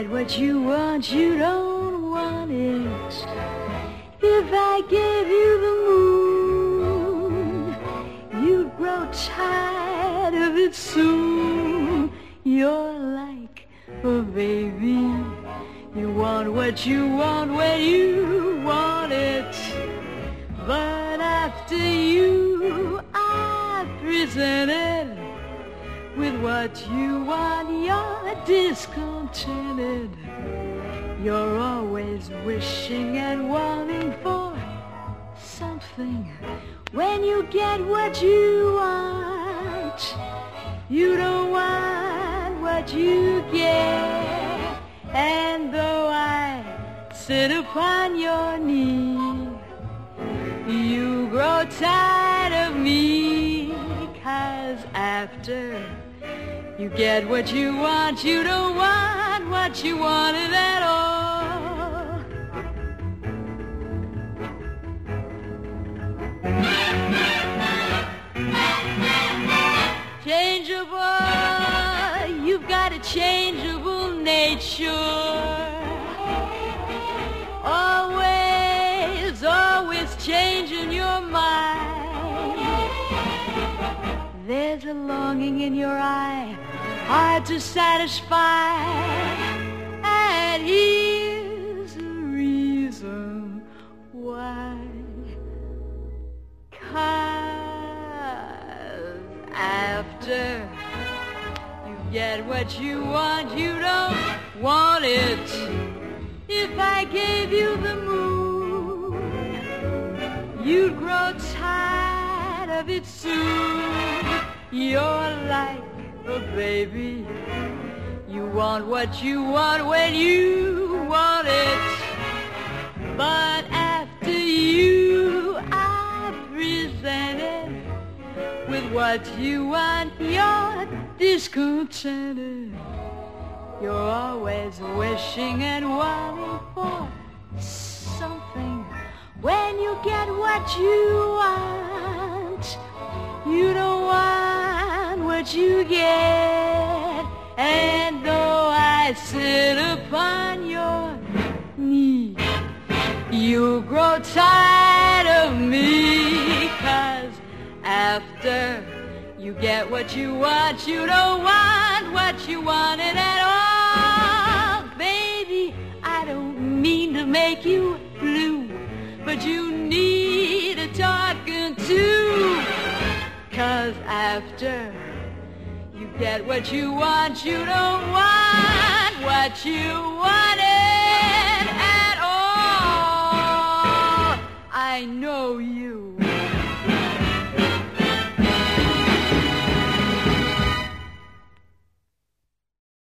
get what you want, you don't want it. If I gave you the moon, you'd grow tired of it soon. You're like a baby. You want what you want when you want it. But after you are presented with what you want, you're discontented. You're always wishing and wanting for something. When you get what you want, you don't want what you get. And though I sit upon your knee, you grow tired of me. 'Cause after you get what you want, you don't want what you wanted at all. Changeable, you've got a changeable nature. Always, always changing your mind. There's a longing in your eye, hard to satisfy. And here's the reason why. 'Cause after you get what you want, you don't want it. If I gave you the moon, you'd grow tired of it soon. You're like a baby. You want what you want when you want it. But after you are presented with what you want, you're discontented. You're always wishing and wanting for something. When you get what you want, you don't want what you get. And though I sit upon your knee, you grow tired of me. 'Cause after you get what you want, you don't want what you wanted at all. Baby, I don't mean to make you blue, but you need a talking to. 'Cause after you get what you want, you don't want what you wanted at all. I know you